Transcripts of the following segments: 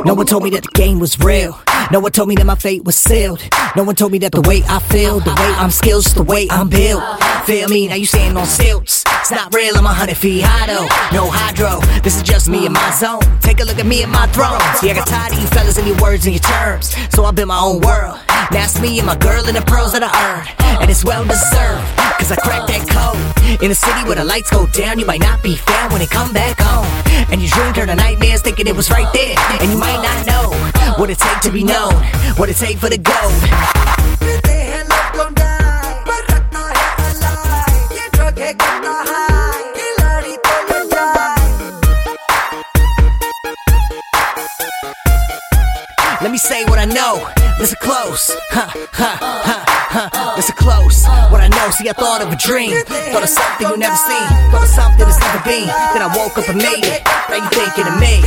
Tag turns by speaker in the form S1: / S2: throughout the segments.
S1: No one told me that the game was real. No one told me that my fate was sealed. No one told me that the way I feel, the way I'm skilled, the way I'm built. Feel me? Now you standing on stilts. It's not real, I'm 100 feet high though. No hydro, this is just me and my zone. Take a look at me and my throne. See, I got tired of you fellas and your words and your terms, so I built my own world. Now it's me and my girl and the pearls that I earned, and it's well deserved, cause I cracked that code. In a city where the lights go down, you might not be found when they come back home. And your dream turned to nightmares thinking it was right there. And you might not know what it take to be known, what it take for the gold. Let me say what I know. Listen close. Listen close. What I know. See, I thought of a dream. Thought of something you never seen. Thought of something that's never been. Then I woke up and made it. Now you thinking of me.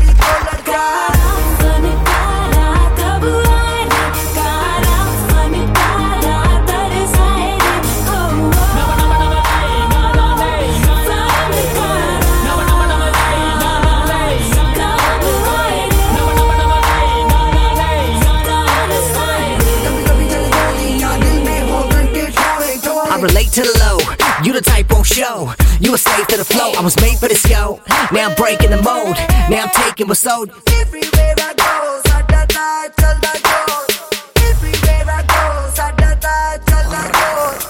S1: Relate to the low, you the type won't show. You a slave to the flow, I was made for this, yo. Now I'm breaking the mold, now I'm taking what's sold. Everywhere I go, sadada, chalda, everywhere I go, sadada, chalda.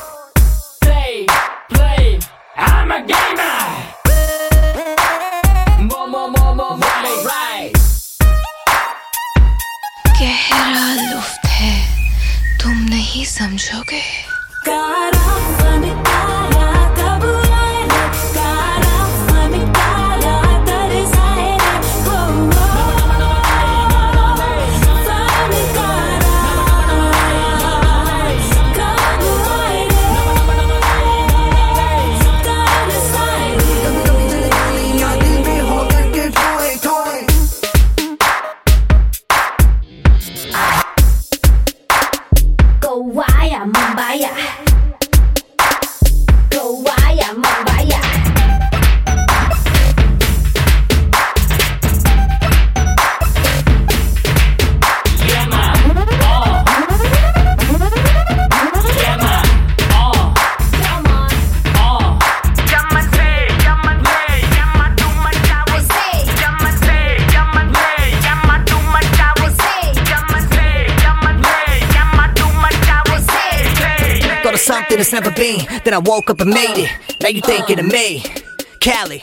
S2: Play, I'm a gamer. More, right.
S3: गहरा लुफ्त है, तुम नहीं समझोगे.
S4: Gowaya, Mumbai. Gowaya, Mumbai.
S2: Yeah, man. Yeah, man.
S4: Come on.
S2: Yaman say, yaman lay, yaman too much I
S4: I say,
S2: Yaman say, yaman lay, yaman too much I
S4: I say,
S2: Yaman say, yaman lay, yaman too much I
S4: say.
S1: Thought of something that's never been. Then I woke up and made it. Now you thinking of me. Cali.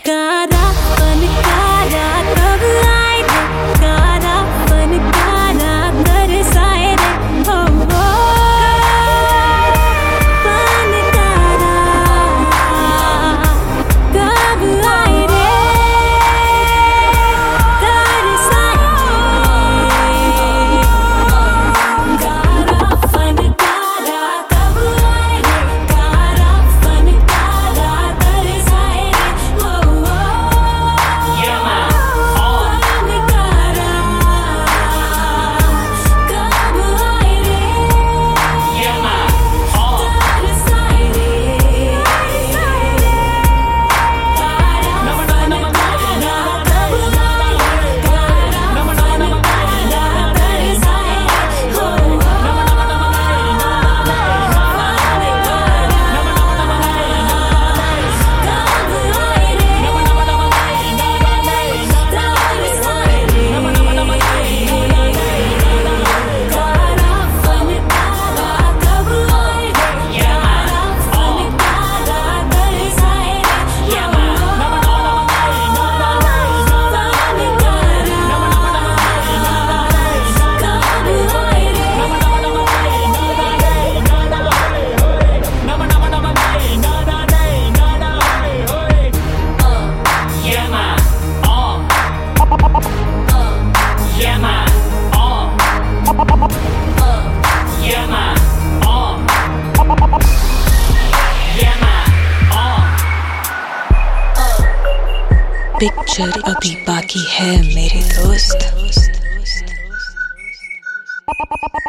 S3: Picture अभी बाकी है मेरे दोस्त.